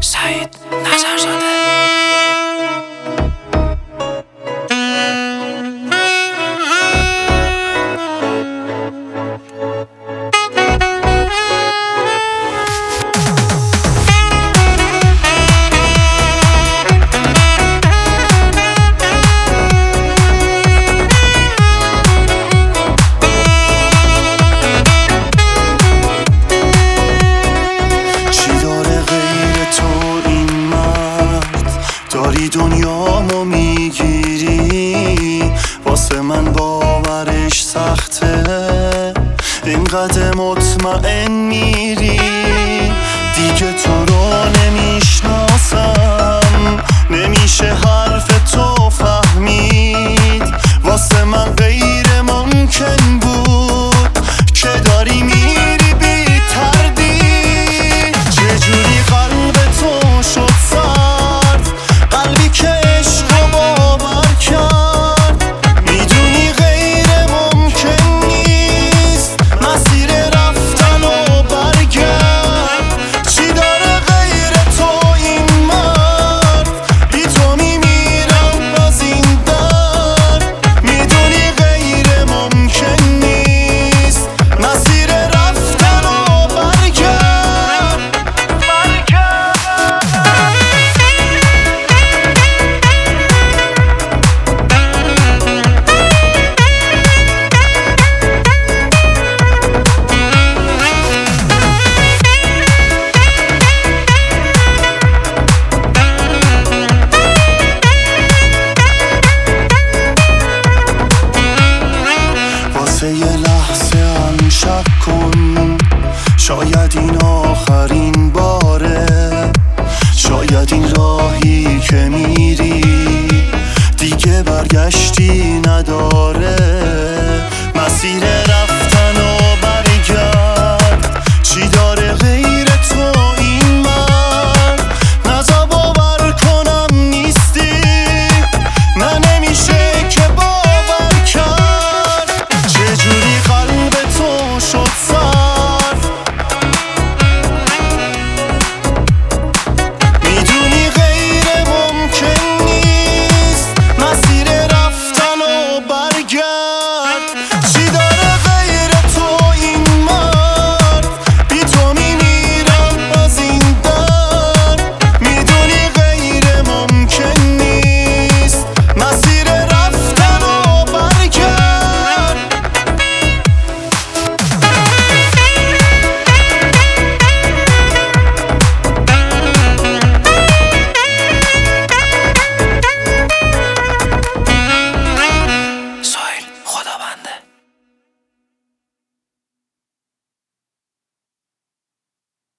سعید نظرزاده. داری دنیامو میگیری، واسه من باورش سخته، اینقدر مطمئن میری. دیگه تو رو نمیشناسم، نمیشه حرف تو فهمید. واسه من غیر ممکن بود که داری میری بی تردید. چجوری قلب تو شد سرد، قلبی که عشق رو باور کرد. میدونی غیر ممکن نیست مسیر رفتن و برگرد. چی داره غیر تو این مرد، بی تو میمیرم از این درد. میدونی غیر ممکن نیست مسیر رفتن و برگرد. واسه یه لحظه هم شک کن، شاید این آخرین باره. شاید این راهی که میری دیگه برگشتی نداره. مسیر